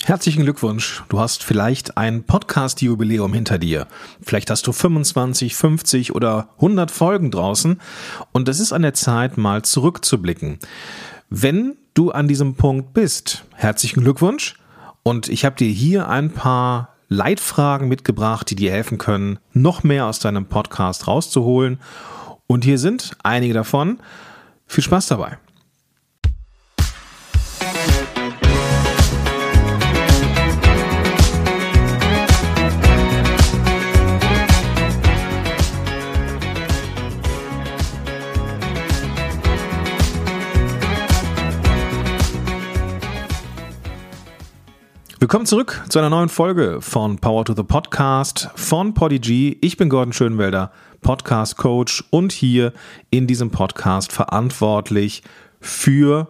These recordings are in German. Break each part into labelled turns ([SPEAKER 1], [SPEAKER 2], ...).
[SPEAKER 1] Herzlichen Glückwunsch. Du hast vielleicht ein Podcast-Jubiläum hinter dir. Vielleicht hast du 25, 50 oder 100 Folgen draußen und es ist an der Zeit, mal zurückzublicken. Wenn du an diesem Punkt bist, herzlichen Glückwunsch und ich habe dir hier ein paar Leitfragen mitgebracht, die dir helfen können, noch mehr aus deinem Podcast rauszuholen. Und hier sind einige davon. Viel Spaß dabei. Willkommen zurück zu einer neuen Folge von Power to the Podcast von Podigy. Ich bin Gordon Schönwelder, Podcast Coach und hier in diesem Podcast verantwortlich für,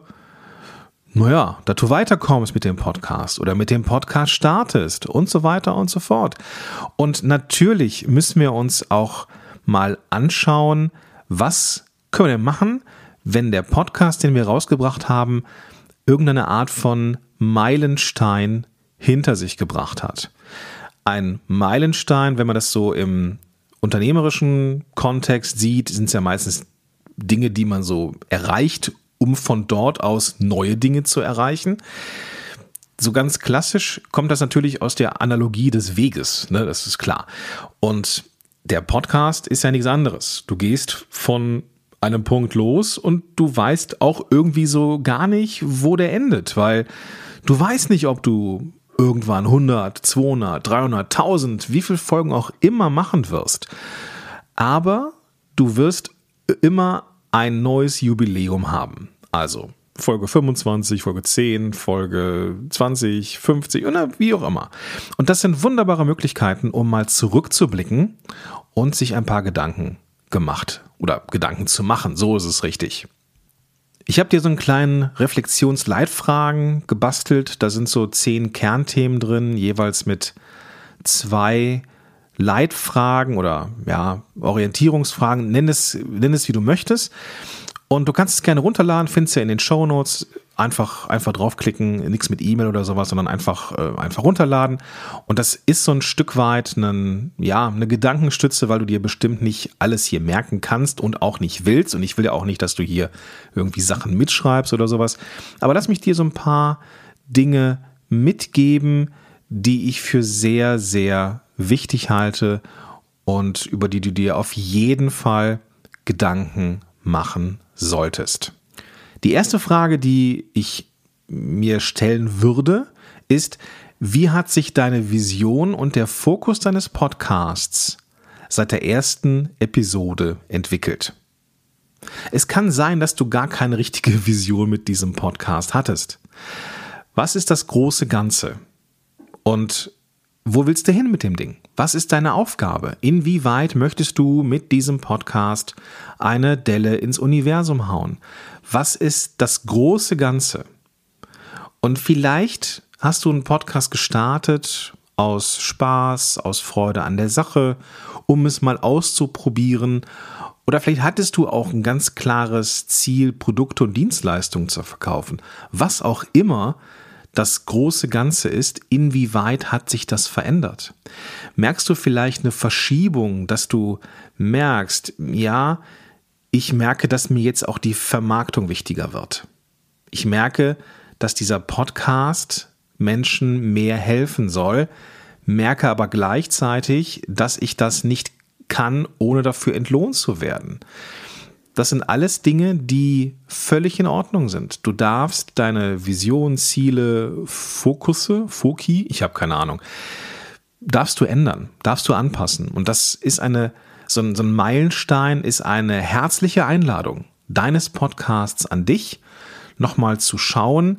[SPEAKER 1] dass du weiterkommst mit dem Podcast oder mit dem Podcast startest und so weiter und so fort. Und natürlich müssen wir uns auch mal anschauen, was können wir denn machen, wenn der Podcast, den wir rausgebracht haben, irgendeine Art von Meilenstein hinter sich gebracht hat. Ein Meilenstein, wenn man das so im unternehmerischen Kontext sieht, sind es ja meistens Dinge, die man so erreicht, um von dort aus neue Dinge zu erreichen. So ganz klassisch kommt das natürlich aus der Analogie des Weges, ne? Das ist klar. Und der Podcast ist ja nichts anderes. Du gehst von einem Punkt los und du weißt auch irgendwie so gar nicht, wo der endet, weil du weißt nicht, ob du irgendwann 100, 200, 300, 1000, wie viele Folgen auch immer machen wirst. Aber du wirst immer ein neues Jubiläum haben. Also Folge 25, Folge 10, Folge 20, 50 oder wie auch immer. Und das sind wunderbare Möglichkeiten, um mal zurückzublicken und sich ein paar Gedanken zu machen. So ist es richtig. Ich habe dir so einen kleinen Reflexionsleitfragen gebastelt. Da sind so 10 Kernthemen drin, jeweils mit 2 Leitfragen oder Orientierungsfragen. Nenn es wie du möchtest. Und du kannst es gerne runterladen, findest ja in den Shownotes. Einfach draufklicken, nichts mit E-Mail oder sowas, sondern einfach runterladen. Und das ist so ein Stück weit eine Gedankenstütze, weil du dir bestimmt nicht alles hier merken kannst und auch nicht willst. Und ich will ja auch nicht, dass du hier irgendwie Sachen mitschreibst oder sowas. Aber lass mich dir so ein paar Dinge mitgeben, die ich für sehr, sehr wichtig halte und über die du dir auf jeden Fall Gedanken machen solltest. Die erste Frage, die ich mir stellen würde, ist: Wie hat sich deine Vision und der Fokus deines Podcasts seit der ersten Episode entwickelt? Es kann sein, dass du gar keine richtige Vision mit diesem Podcast hattest. Was ist das große Ganze? Und wo willst du hin mit dem Ding? Was ist deine Aufgabe? Inwieweit möchtest du mit diesem Podcast eine Delle ins Universum hauen? Was ist das große Ganze? Und vielleicht hast du einen Podcast gestartet aus Spaß, aus Freude an der Sache, um es mal auszuprobieren. Oder vielleicht hattest du auch ein ganz klares Ziel, Produkte und Dienstleistungen zu verkaufen. Was auch immer das große Ganze ist, inwieweit hat sich das verändert? Merkst du vielleicht eine Verschiebung, dass du merkst, ich merke, dass mir jetzt auch die Vermarktung wichtiger wird. Ich merke, dass dieser Podcast Menschen mehr helfen soll, merke aber gleichzeitig, dass ich das nicht kann, ohne dafür entlohnt zu werden. Das sind alles Dinge, die völlig in Ordnung sind. Du darfst deine Vision, Ziele, Foki, ich habe keine Ahnung, darfst du ändern, darfst du anpassen. Und das ist so ein Meilenstein, ist eine herzliche Einladung deines Podcasts an dich, nochmal zu schauen,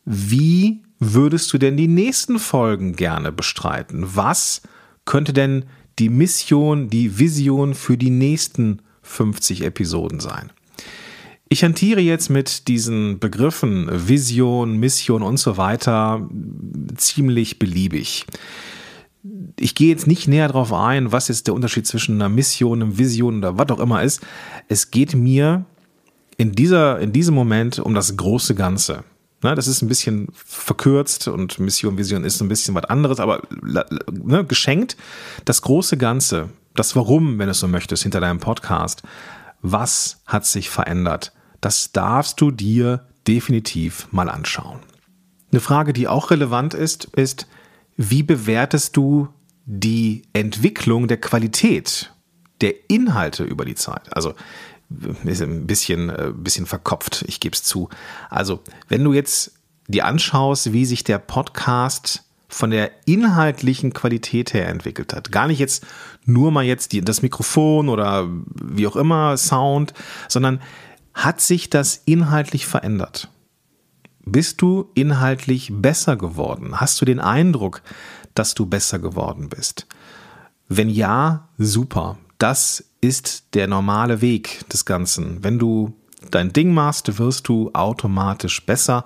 [SPEAKER 1] wie würdest du denn die nächsten Folgen gerne bestreiten? Was könnte denn die Mission, die Vision für die nächsten 50 Episoden sein? Ich hantiere jetzt mit diesen Begriffen Vision, Mission und so weiter ziemlich beliebig. Ich gehe jetzt nicht näher darauf ein, was jetzt der Unterschied zwischen einer Mission, einer Vision oder was auch immer ist. Es geht mir in diesem Moment um das große Ganze. Ne, das ist ein bisschen verkürzt und Mission, Vision ist ein bisschen was anderes, aber geschenkt das große Ganze, das Warum, wenn du es so möchtest, hinter deinem Podcast. Was hat sich verändert? Das darfst du dir definitiv mal anschauen. Eine Frage, die auch relevant ist, wie bewertest du die Entwicklung der Qualität der Inhalte über die Zeit? Also ist ein bisschen verkopft, ich gebe es zu. Also wenn du jetzt dir anschaust, wie sich der Podcast von der inhaltlichen Qualität her entwickelt hat, gar nicht jetzt nur mal jetzt das Mikrofon oder wie auch immer, Sound, sondern hat sich das inhaltlich verändert? Bist du inhaltlich besser geworden? Hast du den Eindruck, dass du besser geworden bist? Wenn ja, super. Das ist der normale Weg des Ganzen. Wenn du dein Ding machst, wirst du automatisch besser.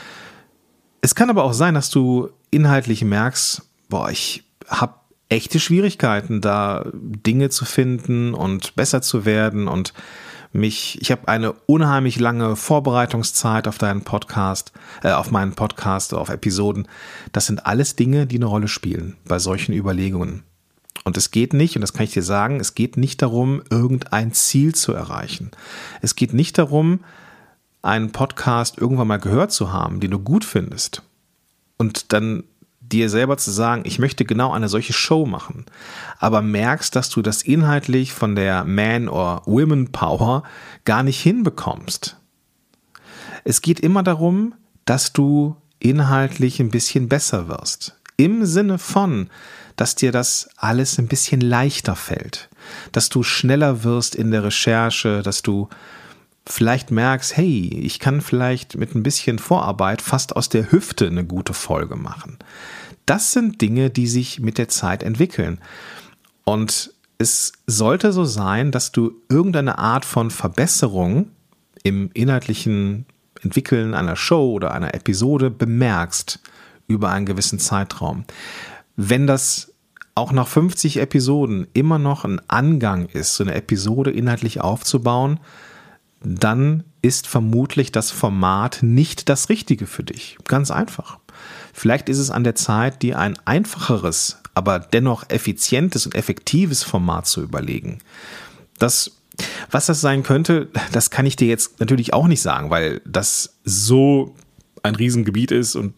[SPEAKER 1] Es kann aber auch sein, dass du inhaltlich merkst, ich habe echte Schwierigkeiten, da Dinge zu finden und besser zu werden und ich habe eine unheimlich lange Vorbereitungszeit auf deinen Podcast, auf meinen Podcast, auf Episoden. Das sind alles Dinge, die eine Rolle spielen bei solchen Überlegungen. Und es geht nicht, und das kann ich dir sagen, es geht nicht darum, irgendein Ziel zu erreichen. Es geht nicht darum, einen Podcast irgendwann mal gehört zu haben, den du gut findest. Und dann dir selber zu sagen, ich möchte genau eine solche Show machen. Aber merkst, dass du das inhaltlich von der Man- or Women-Power gar nicht hinbekommst. Es geht immer darum, dass du inhaltlich ein bisschen besser wirst. Im Sinne von, dass dir das alles ein bisschen leichter fällt, dass du schneller wirst in der Recherche, dass du vielleicht merkst, hey, ich kann vielleicht mit ein bisschen Vorarbeit fast aus der Hüfte eine gute Folge machen. Das sind Dinge, die sich mit der Zeit entwickeln. Und es sollte so sein, dass du irgendeine Art von Verbesserung im inhaltlichen Entwickeln einer Show oder einer Episode bemerkst über einen gewissen Zeitraum. Wenn das auch nach 50 Episoden immer noch ein Angang ist, so eine Episode inhaltlich aufzubauen, dann ist vermutlich das Format nicht das Richtige für dich. Ganz einfach. Vielleicht ist es an der Zeit, dir ein einfacheres, aber dennoch effizientes und effektives Format zu überlegen. Was das sein könnte, das kann ich dir jetzt natürlich auch nicht sagen, weil das so ein Riesengebiet ist und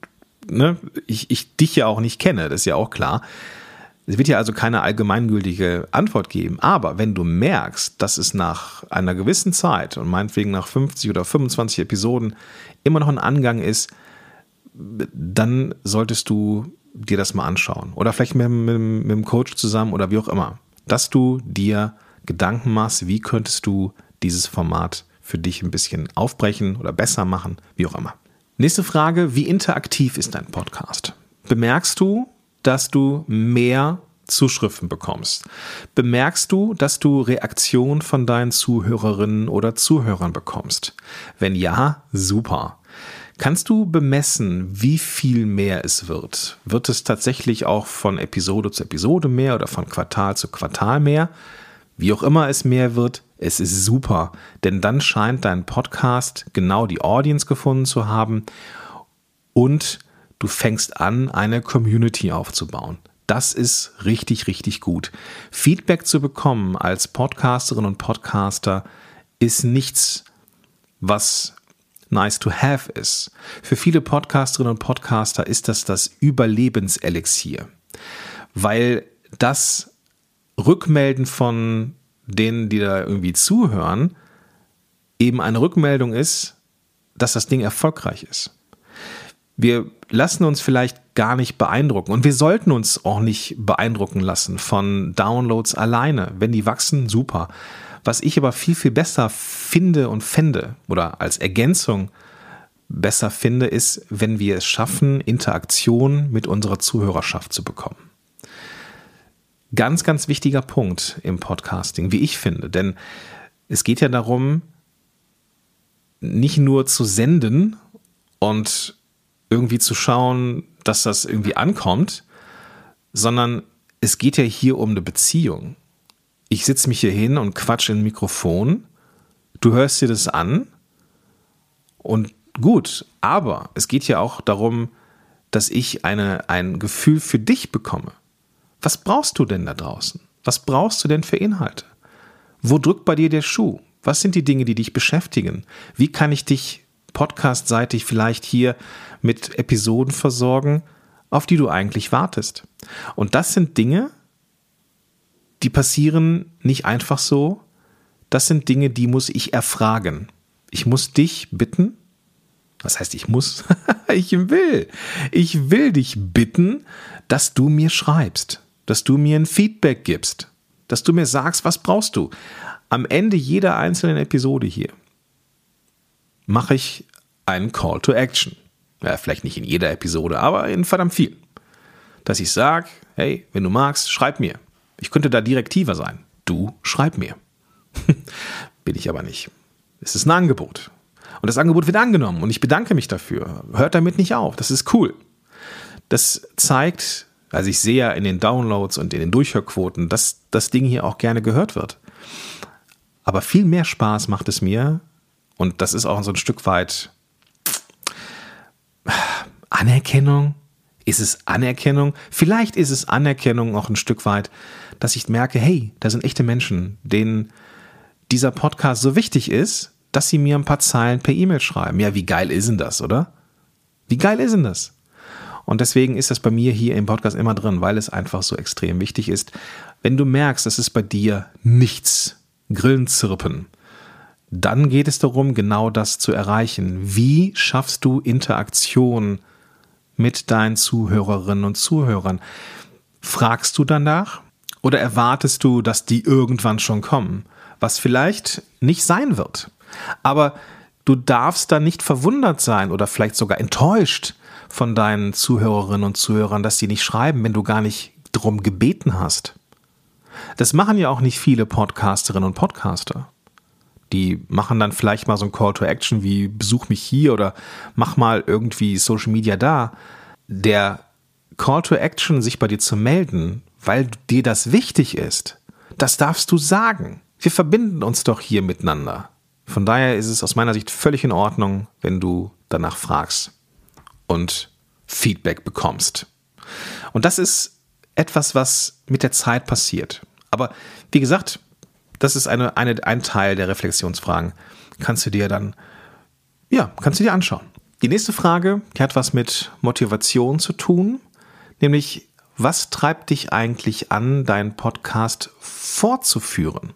[SPEAKER 1] ich dich ja auch nicht kenne, das ist ja auch klar. Es wird ja also keine allgemeingültige Antwort geben, aber wenn du merkst, dass es nach einer gewissen Zeit und meinetwegen nach 50 oder 25 Episoden immer noch ein Angang ist, dann solltest du dir das mal anschauen oder vielleicht mit dem Coach zusammen oder wie auch immer, dass du dir Gedanken machst, wie könntest du dieses Format für dich ein bisschen aufbrechen oder besser machen, wie auch immer. Nächste Frage, wie interaktiv ist dein Podcast? Bemerkst du, dass du mehr Zuschriften bekommst? Bemerkst du, dass du Reaktionen von deinen Zuhörerinnen oder Zuhörern bekommst? Wenn ja, super. Kannst du bemessen, wie viel mehr es wird? Wird es tatsächlich auch von Episode zu Episode mehr oder von Quartal zu Quartal mehr? Wie auch immer es mehr wird, es ist super, denn dann scheint dein Podcast genau die Audience gefunden zu haben und du fängst an, eine Community aufzubauen. Das ist richtig, richtig gut. Feedback zu bekommen als Podcasterin und Podcaster ist nichts, was nice to have ist. Für viele Podcasterinnen und Podcaster ist das Überlebenselixier, weil das Rückmelden von denen, die da irgendwie zuhören, eben eine Rückmeldung ist, dass das Ding erfolgreich ist. Wir lassen uns vielleicht gar nicht beeindrucken und wir sollten uns auch nicht beeindrucken lassen von Downloads alleine. Wenn die wachsen, super. Was ich aber viel, viel besser finde und fände oder als Ergänzung besser finde, ist, wenn wir es schaffen, Interaktion mit unserer Zuhörerschaft zu bekommen. Ganz, ganz wichtiger Punkt im Podcasting, wie ich finde, denn es geht ja darum, nicht nur zu senden und irgendwie zu schauen, dass das irgendwie ankommt, sondern es geht ja hier um eine Beziehung. Ich sitze mich hier hin und quatsche in ein Mikrofon, du hörst dir das an und gut, aber es geht ja auch darum, dass ich ein Gefühl für dich bekomme. Was brauchst du denn da draußen? Was brauchst du denn für Inhalte? Wo drückt bei dir der Schuh? Was sind die Dinge, die dich beschäftigen? Wie kann ich dich podcastseitig vielleicht hier mit Episoden versorgen, auf die du eigentlich wartest? Und das sind Dinge, die passieren nicht einfach so. Das sind Dinge, die muss ich erfragen. Ich muss dich bitten. Was heißt ich muss? Ich will dich bitten, dass du mir schreibst, dass du mir ein Feedback gibst, dass du mir sagst, was brauchst du. Am Ende jeder einzelnen Episode hier mache ich einen Call to Action. Ja, vielleicht nicht in jeder Episode, aber in verdammt viel. Dass ich sage, hey, wenn du magst, schreib mir. Ich könnte da direktiver sein. Du schreib mir. Bin ich aber nicht. Es ist ein Angebot. Und das Angebot wird angenommen und ich bedanke mich dafür. Hört damit nicht auf. Das ist cool. Das zeigt, also ich sehe ja in den Downloads und in den Durchhörquoten, dass das Ding hier auch gerne gehört wird. Aber viel mehr Spaß macht es mir, und das ist auch so ein Stück weit Anerkennung. Ist es Anerkennung? Vielleicht ist es Anerkennung auch ein Stück weit, dass ich merke, hey, da sind echte Menschen, denen dieser Podcast so wichtig ist, dass sie mir ein paar Zeilen per E-Mail schreiben. Ja, wie geil ist denn das, oder? Wie geil ist denn das? Und deswegen ist das bei mir hier im Podcast immer drin, weil es einfach so extrem wichtig ist. Wenn du merkst, es ist bei dir nichts, Grillen zirpen, dann geht es darum, genau das zu erreichen. Wie schaffst du Interaktion mit deinen Zuhörerinnen und Zuhörern? Fragst du danach oder erwartest du, dass die irgendwann schon kommen? Was vielleicht nicht sein wird. Aber du darfst dann nicht verwundert sein oder vielleicht sogar enttäuscht von deinen Zuhörerinnen und Zuhörern, dass die nicht schreiben, wenn du gar nicht darum gebeten hast. Das machen ja auch nicht viele Podcasterinnen und Podcaster. Die machen dann vielleicht mal so ein Call to Action wie besuch mich hier oder mach mal irgendwie Social Media da. Der Call to Action, sich bei dir zu melden, weil dir das wichtig ist, das darfst du sagen. Wir verbinden uns doch hier miteinander. Von daher ist es aus meiner Sicht völlig in Ordnung, wenn du danach fragst und Feedback bekommst. Und das ist etwas, was mit der Zeit passiert. Aber wie gesagt, das ist ein Teil der Reflexionsfragen. Kannst du dir anschauen. Die nächste Frage, die hat was mit Motivation zu tun, nämlich was treibt dich eigentlich an, deinen Podcast fortzuführen?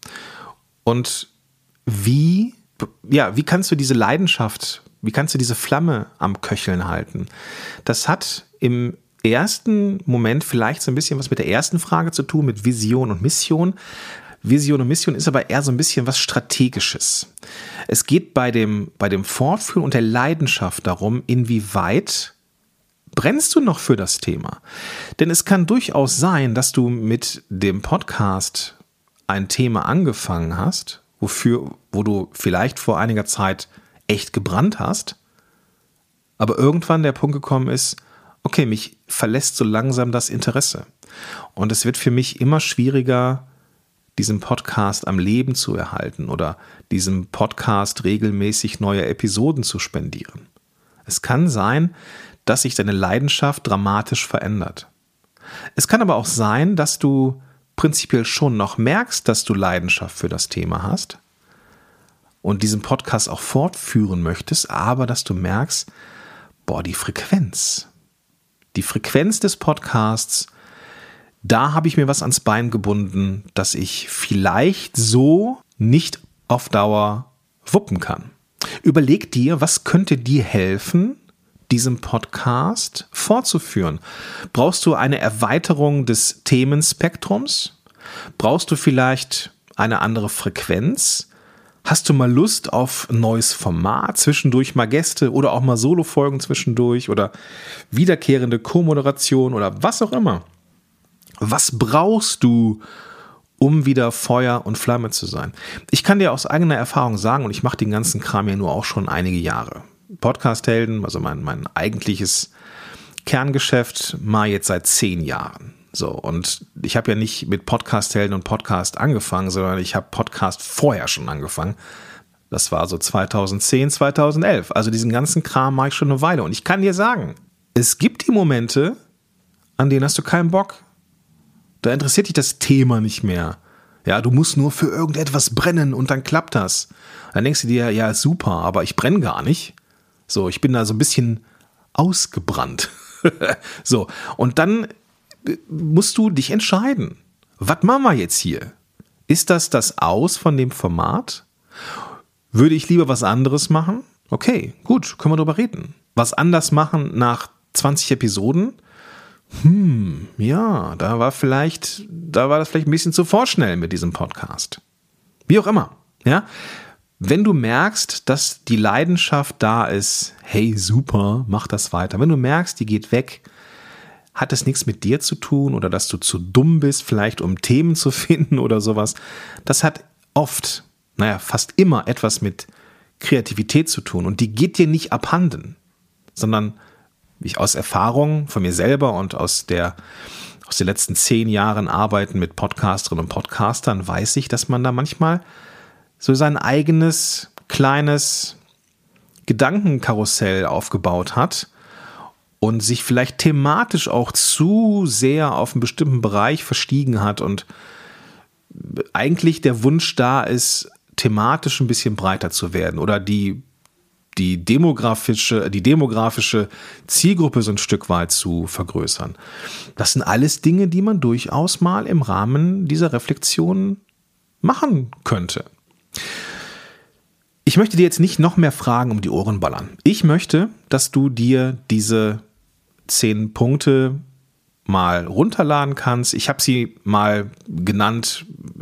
[SPEAKER 1] Und wie kannst du diese Leidenschaft, wie kannst du diese Flamme am Köcheln halten? Das hat im ersten Moment vielleicht so ein bisschen was mit der ersten Frage zu tun, mit Vision und Mission. Vision und Mission ist aber eher so ein bisschen was Strategisches. Es geht bei dem Fortführen und der Leidenschaft darum, inwieweit brennst du noch für das Thema? Denn es kann durchaus sein, dass du mit dem Podcast ein Thema angefangen hast, wo du vielleicht vor einiger Zeit echt gebrannt hast, aber irgendwann der Punkt gekommen ist, okay, mich verlässt so langsam das Interesse. Und es wird für mich immer schwieriger, diesen Podcast am Leben zu erhalten oder diesem Podcast regelmäßig neue Episoden zu spendieren. Es kann sein, dass sich deine Leidenschaft dramatisch verändert. Es kann aber auch sein, dass du prinzipiell schon noch merkst, dass du Leidenschaft für das Thema hast und diesen Podcast auch fortführen möchtest, aber dass du merkst, die Frequenz des Podcasts, da habe ich mir was ans Bein gebunden, dass ich vielleicht so nicht auf Dauer wuppen kann. Überleg dir, was könnte dir helfen, diesen Podcast fortzuführen? Brauchst du eine Erweiterung des Themenspektrums? Brauchst du vielleicht eine andere Frequenz? Hast du mal Lust auf ein neues Format, zwischendurch mal Gäste oder auch mal Solo-Folgen zwischendurch oder wiederkehrende Co-Moderation oder was auch immer? Was brauchst du, um wieder Feuer und Flamme zu sein? Ich kann dir aus eigener Erfahrung sagen, und ich mache den ganzen Kram ja nur auch schon einige Jahre. Podcast-Helden, also mein eigentliches Kerngeschäft, mal jetzt seit 10 Jahren. So, und ich habe ja nicht mit Podcast-Helden und Podcast angefangen, sondern ich habe Podcast vorher schon angefangen. Das war so 2010, 2011. Also diesen ganzen Kram mache ich schon eine Weile. Und ich kann dir sagen, es gibt die Momente, an denen hast du keinen Bock. Da interessiert dich das Thema nicht mehr. Ja, du musst nur für irgendetwas brennen und dann klappt das. Dann denkst du dir, ja, super, aber ich brenne gar nicht. So, ich bin da so ein bisschen ausgebrannt. So, und dann musst du dich entscheiden. Was machen wir jetzt hier? Ist das Aus von dem Format? Würde ich lieber was anderes machen? Okay, gut, können wir drüber reden. Was anders machen nach 20 Episoden? Ja, da war das vielleicht ein bisschen zu vorschnell mit diesem Podcast. Wie auch immer, ja. Wenn du merkst, dass die Leidenschaft da ist, hey, super, mach das weiter. Wenn du merkst, die geht weg, hat es nichts mit dir zu tun oder dass du zu dumm bist, vielleicht um Themen zu finden oder sowas. Das hat oft, fast immer etwas mit Kreativität zu tun und die geht dir nicht abhanden, sondern ich aus Erfahrung von mir selber und aus den letzten 10 Jahren Arbeiten mit Podcasterinnen und Podcastern weiß ich, dass man da manchmal so sein eigenes kleines Gedankenkarussell aufgebaut hat und sich vielleicht thematisch auch zu sehr auf einen bestimmten Bereich verstiegen hat und eigentlich der Wunsch da ist, thematisch ein bisschen breiter zu werden oder die demografische Zielgruppe so ein Stück weit zu vergrößern. Das sind alles Dinge, die man durchaus mal im Rahmen dieser Reflexion machen könnte. Ich möchte dir jetzt nicht noch mehr Fragen um die Ohren ballern. Ich möchte, dass du dir diese 10 Punkte mal runterladen kannst. Ich habe sie mal genannt,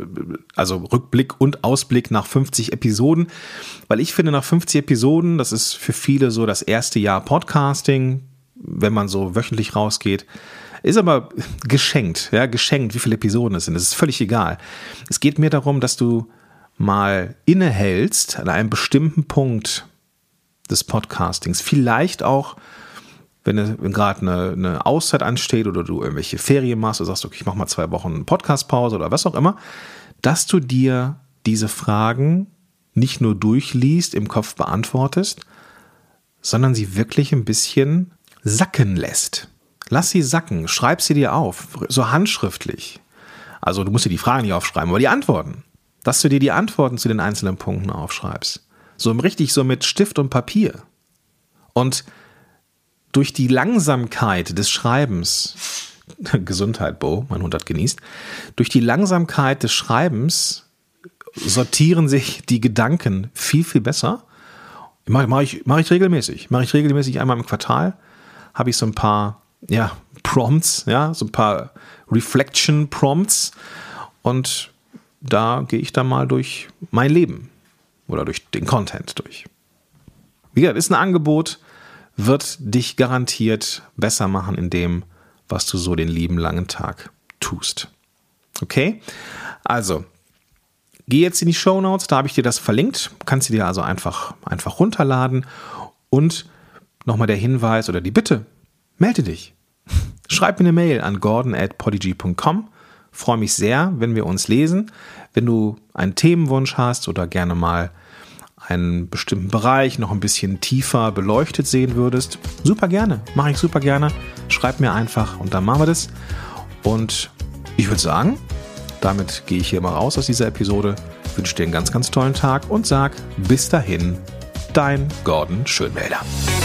[SPEAKER 1] also Rückblick und Ausblick nach 50 Episoden, weil ich finde, nach 50 Episoden, das ist für viele so das erste Jahr Podcasting, wenn man so wöchentlich rausgeht, ist aber geschenkt, wie viele Episoden es sind, das ist völlig egal. Es geht mir darum, dass du mal innehältst an einem bestimmten Punkt des Podcastings, vielleicht auch wenn gerade eine Auszeit ansteht oder du irgendwelche Ferien machst oder sagst, okay, ich mache mal 2 Wochen Podcastpause oder was auch immer, dass du dir diese Fragen nicht nur durchliest, im Kopf beantwortest, sondern sie wirklich ein bisschen sacken lässt. Lass sie sacken, schreib sie dir auf, so handschriftlich. Also du musst dir die Fragen nicht aufschreiben, aber die Antworten. Dass du dir die Antworten zu den einzelnen Punkten aufschreibst. So richtig so mit Stift und Papier. Und durch die Langsamkeit des Schreibens, Gesundheit, Bo, mein Hund hat genießt, durch die Langsamkeit des Schreibens sortieren sich die Gedanken viel, viel besser. Mach ich regelmäßig. Mache ich regelmäßig einmal im Quartal. Habe ich so ein paar Prompts, so ein paar Reflection-Prompts und da gehe ich dann mal durch mein Leben oder durch den Content durch. Wie gesagt, ist ein Angebot, wird dich garantiert besser machen in dem, was du so den lieben langen Tag tust. Okay? Also, geh jetzt in die Shownotes, da habe ich dir das verlinkt. Kannst du dir also einfach runterladen. Und nochmal der Hinweis oder die Bitte, melde dich. Schreib mir eine Mail an gordon@podigy.com. Freue mich sehr, wenn wir uns lesen. Wenn du einen Themenwunsch hast oder gerne mal einen bestimmten Bereich noch ein bisschen tiefer beleuchtet sehen würdest, super gerne, mache ich super gerne. Schreib mir einfach und dann machen wir das. Und ich würde sagen, damit gehe ich hier mal raus aus dieser Episode, wünsche dir einen ganz, ganz tollen Tag und sag bis dahin, dein Gordon Schönwälder.